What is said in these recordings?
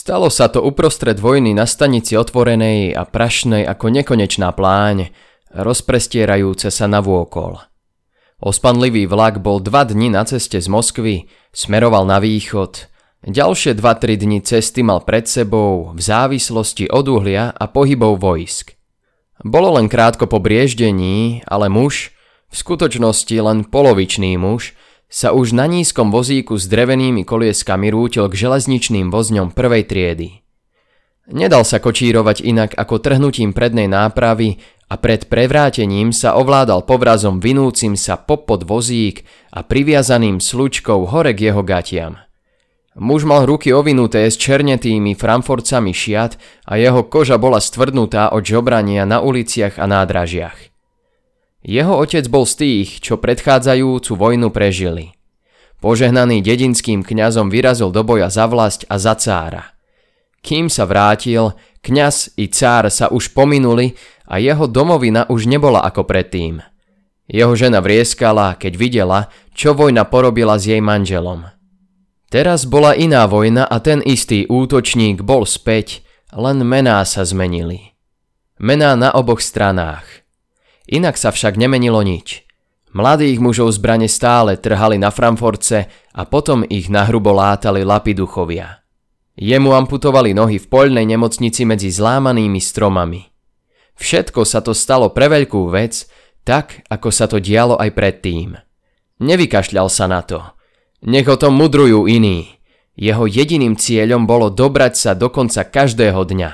Stalo sa to uprostred vojny na stanici otvorenej a prašnej ako nekonečná pláň, rozprestierajúce sa navôkol. Ospanlivý vlak bol 2 dni na ceste z Moskvy, smeroval na východ. Ďalšie 2-3 dni cesty mal pred sebou v závislosti od uhlia a pohybov vojsk. Bolo len krátko po brieždení, ale muž, v skutočnosti len polovičný muž, sa už na nízkom vozíku s drevenými kolieskami rútil k železničným vozňom prvej triedy. Nedal sa kočírovať inak ako trhnutím prednej nápravy a pred prevrátením sa ovládal povrazom vinúcim sa popod vozík a priviazaným slučkou hore k jeho gatiam. Muž mal ruky ovinuté s černetými framforcami šiat a jeho koža bola stvrdnutá od žobrania na uliciach a nádražiach. Jeho otec bol z tých, čo predchádzajúcu vojnu prežili. Požehnaný dedinským kňazom vyrazil do boja za vlasť a za cára. Kým sa vrátil, kňaz i cár sa už pominuli a jeho domovina už nebola ako predtým. Jeho žena vrieskala, keď videla, čo vojna porobila s jej manželom. Teraz bola iná vojna a ten istý útočník bol späť, len mená sa zmenili. Mená na oboch stranách. Inak sa však nemenilo nič. Mladých mužov zbrane stále trhali na framforce a potom ich nahrubo látali lapiduchovia. Jemu amputovali nohy v poľnej nemocnici medzi zlámanými stromami. Všetko sa to stalo pre veľkú vec, tak ako sa to dialo aj predtým. Nevykašľal sa na to. Nech o tom mudrujú iní. Jeho jediným cieľom bolo dobrať sa do konca každého dňa.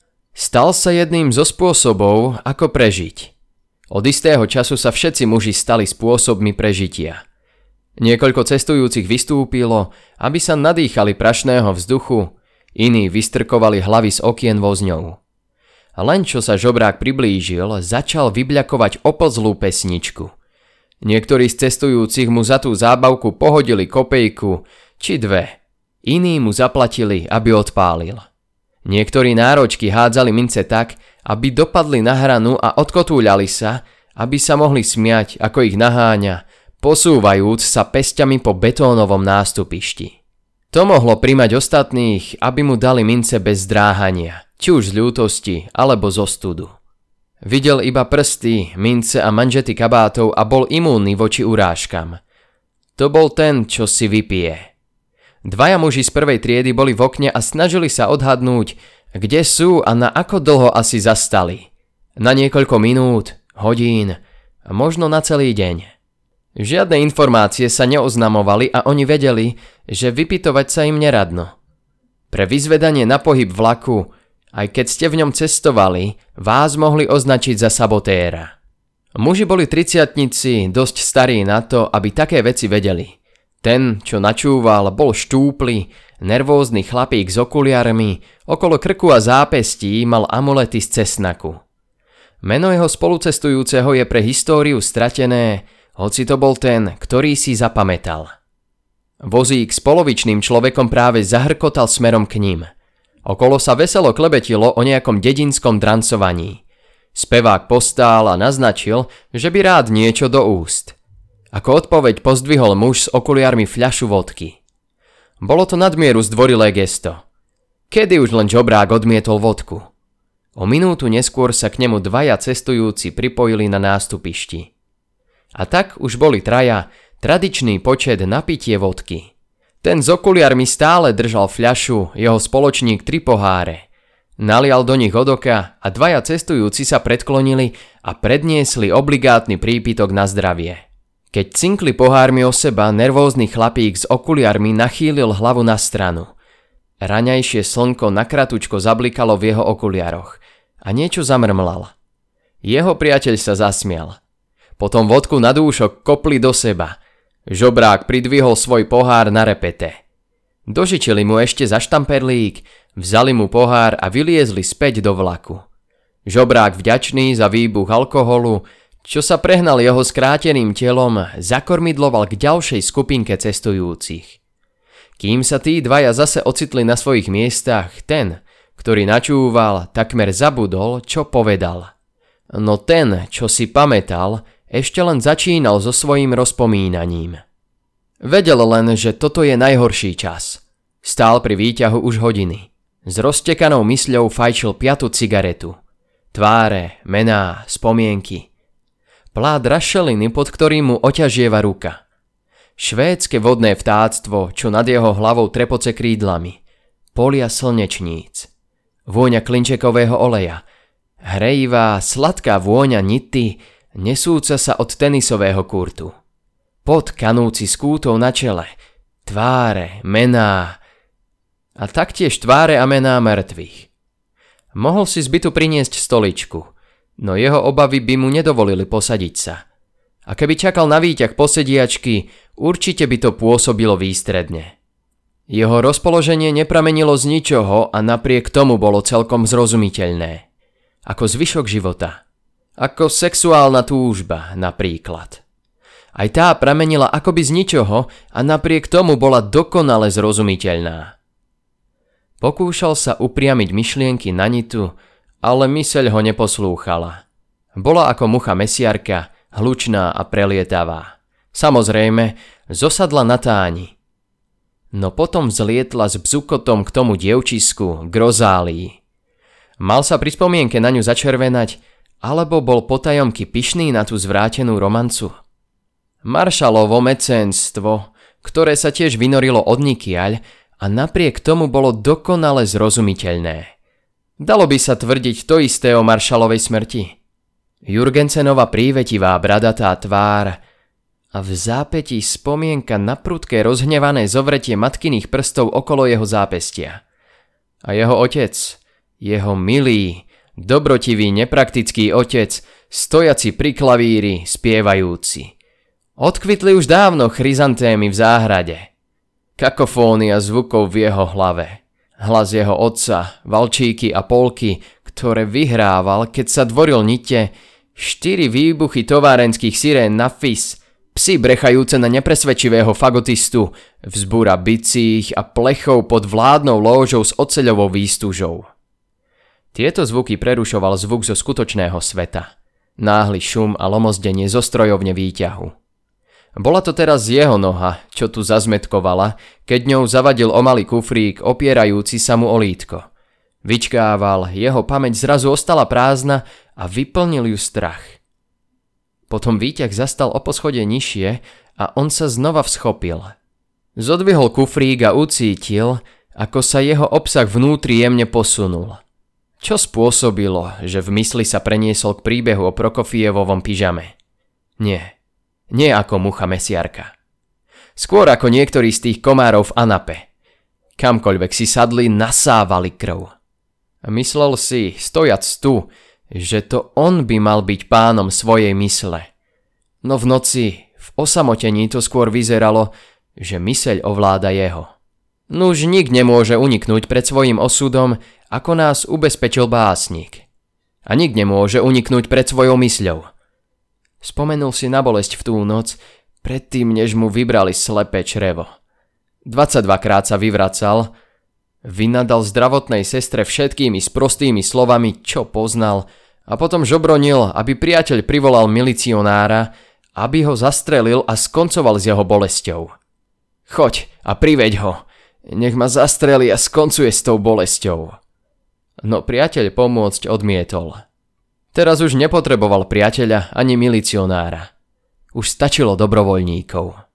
Stal sa jedným zo spôsobov, ako prežiť. Od istého času sa všetci muži stali spôsobmi prežitia. Niekoľko cestujúcich vystúpilo, aby sa nadýchali prašného vzduchu, iní vystrkovali hlavy z okien vozňov. A len čo sa žobrák priblížil, začal vybľakovať oplzlú pesničku. Niektorí z cestujúcich mu za tú zábavku pohodili kopejku, či 2. Iní mu zaplatili, aby odpálil. Niektorí náročky hádzali mince tak, aby dopadli na hranu a odkotúľali sa, aby sa mohli smiať, ako ich naháňa, posúvajúc sa pesťami po betónovom nástupišti. To mohlo primať ostatných, aby mu dali mince bez zdráhania, či už z ľútosti, alebo zo studu. Videl iba prsty, mince a manžety kabátov a bol imúnny voči urážkam. To bol ten, čo si vypije. 2 muži z prvej triedy boli v okne a snažili sa odhadnúť, kde sú a na ako dlho asi zastali. Na niekoľko minút, hodín, možno na celý deň. Žiadne informácie sa neoznamovali a oni vedeli, že vypytovať sa im neradno. Pre vyzvedanie na pohyb vlaku, aj keď ste v ňom cestovali, vás mohli označiť za sabotéra. Muži boli 30-tnici, dosť starí na to, aby také veci vedeli. Ten, čo načúval, bol štúply, nervózny chlapík s okuliarmi, okolo krku a zápestí mal amulety z cesnaku. Meno jeho spolucestujúceho je pre históriu stratené, hoci to bol ten, ktorý si zapamätal. Vozík s polovičným človekom práve zahrkotal smerom k ním. Okolo sa veselo klebetilo o nejakom dedinskom drancovaní. Spevák postál a naznačil, že by rád niečo do úst. Ako odpoveď pozdvihol muž s okuliarmi fľašu vodky. Bolo to nadmieru zdvorilé gesto. Kedy už len žobrák odmietol vodku? O minútu neskôr sa k nemu 2 cestujúci pripojili na nástupišti. A tak už boli 3, tradičný počet na pitie vodky. Ten s okuliarmi stále držal fľašu, jeho spoločník 3 poháre. Nalial do nich od oka a 2 cestujúci sa predklonili a predniesli obligátny prípitok na zdravie. Keď cinkli pohármi o seba, nervózny chlapík s okuliarmi nachýlil hlavu na stranu. Raňajšie slnko nakratučko zablikalo v jeho okuliaroch a niečo zamrmlal. Jeho priateľ sa zasmial. Potom vodku na dúšok kopli do seba. Žobrák pridvihol svoj pohár na repete. Dožičili mu ešte za štamperlík, vzali mu pohár a vyliezli späť do vlaku. Žobrák vďačný za výbuch alkoholu, čo sa prehnal jeho skráteným telom, zakormidloval k ďalšej skupinke cestujúcich. Kým sa tí 2 zase ocitli na svojich miestach, ten, ktorý načúval, takmer zabudol, čo povedal. No ten, čo si pamätal, ešte len začínal so svojím rozpomínaním. Vedel len, že toto je najhorší čas. Stál pri výťahu už hodiny. S roztekanou mysľou fajčil 5. cigaretu. Tváre, mená, spomienky. Plát rašeliny, pod ktorým mu oťažieva ruka. Švédske vodné vtáctvo, čo nad jeho hlavou trepoce krídlami. Polia slnečníc. Vôňa klinčekového oleja. Hrejivá, sladká vôňa nity, nesúca sa od tenisového kurtu. Pot kanúci s kútou na čele. Tváre, mená. A taktiež tváre a mená mŕtvych. Mohol si z bytu priniesť stoličku, no jeho obavy by mu nedovolili posadiť sa. A keby čakal na výťah posediačky, určite by to pôsobilo výstredne. Jeho rozpoloženie nepramenilo z ničoho a napriek tomu bolo celkom zrozumiteľné. Ako zvyšok života. Ako sexuálna túžba, napríklad. Aj tá pramenila akoby z ničoho a napriek tomu bola dokonale zrozumiteľná. Pokúšal sa upriamiť myšlienky na nitu, ale myseľ ho neposlúchala. Bola ako mucha mesiarka, hlučná a prelietavá. Samozrejme, zosadla na táni. No potom vzlietla s bzukotom k tomu dievčisku, k Rozálii. Mal sa pri spomienke na ňu začervenať, alebo bol potajomky pyšný na tú zvrátenú romancu? Maršalovo mecénstvo, ktoré sa tiež vynorilo odnikiaľ a napriek tomu bolo dokonale zrozumiteľné. Dalo by sa tvrdiť to isté o Maršalovej smrti. Jurgensenova prívetivá bradatá tvár a v zápätí spomienka na prudké rozhnevané zovretie matkyných prstov okolo jeho zápestia. A jeho otec, jeho milý, dobrotivý, nepraktický otec, stojaci pri klavíri, spievajúci. Odkvitli už dávno chryzantémy v záhrade. Kakofónia zvukov v jeho hlave. Hlas jeho otca, valčíky a polky, ktoré vyhrával, keď sa dvoril nite, 4 výbuchy továrenských sirén na fis, psi brechajúce na nepresvedčivého fagotistu, vzbúra bicích a plechov pod vládnou lóžou s oceľovou výstužou. Tieto zvuky prerušoval zvuk zo skutočného sveta. Náhly šum a lomozdenie zo strojovne výťahu. Bola to teraz jeho noha, čo tu zazmetkovala, keď ňou zavadil o malý kufrík opierajúci sa mu o lítko. Vyčkával, jeho pamäť zrazu ostala prázdna a vyplnil ju strach. Potom výťah zastal o poschodie nižšie a on sa znova vschopil. Zodvihol kufrík a ucítil, ako sa jeho obsah vnútri jemne posunul. Čo spôsobilo, že v mysli sa preniesol k príbehu o Prokofievovom pyžame? Nie ako mucha mesiarka. Skôr ako niektorí z tých komárov v Anape. Kamkoľvek si sadli, nasávali krv. A myslel si, stojac tu, že to on by mal byť pánom svojej mysle. No v noci, v osamotení to skôr vyzeralo, že myseľ ovláda jeho. Nuž nik nemôže uniknúť pred svojím osudom, ako nás ubezpečil básnik. A nik nemôže uniknúť pred svojou mysľou. Spomenul si na bolesť v tú noc, predtým než mu vybrali slepé črevo. 22 krát sa vyvracal, vynadal zdravotnej sestre všetkými sprostými slovami, čo poznal, a potom žobronil, aby priateľ privolal milicionára, aby ho zastrelil a skoncoval s jeho bolesťou. Choď a priveď ho, nech ma zastrelí a skoncuje s tou bolesťou. No priateľ pomôcť odmietol. Teraz už nepotreboval priateľa ani milicionára. Už stačilo dobrovoľníkov.